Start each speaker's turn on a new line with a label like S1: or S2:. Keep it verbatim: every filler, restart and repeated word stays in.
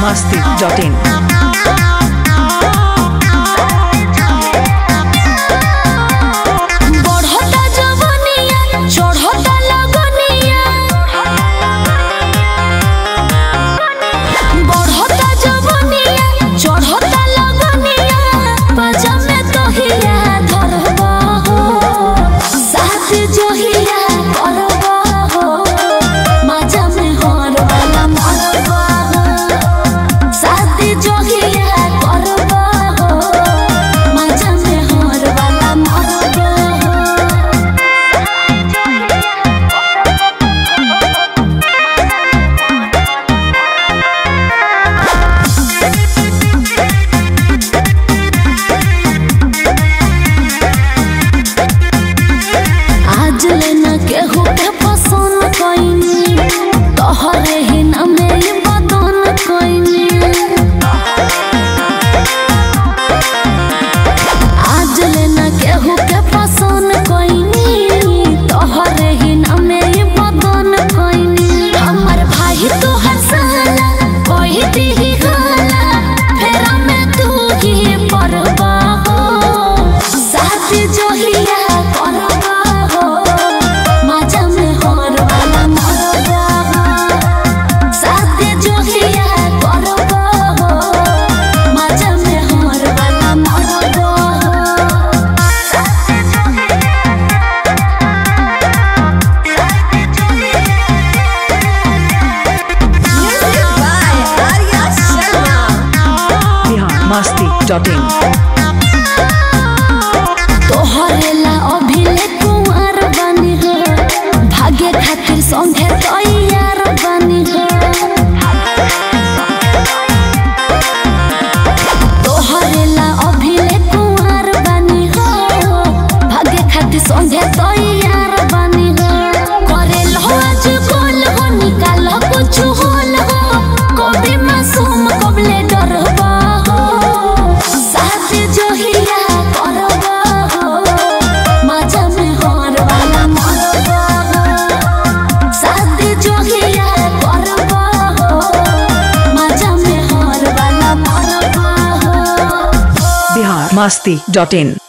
S1: masti dot in. masti dot in.
S2: तोहरेला अभिले कुंवर बनी हो, भाग्य खातिर संगे तैयार बनी हो। तोहरेला अभिले कुंवर बनी हो, भाग्य खातिर संगे तैयार बनी हो। करेल हो आज गोल हो, निकाल कुछ होल हो, कभी मासूम कबले डरबा
S1: masti dot in.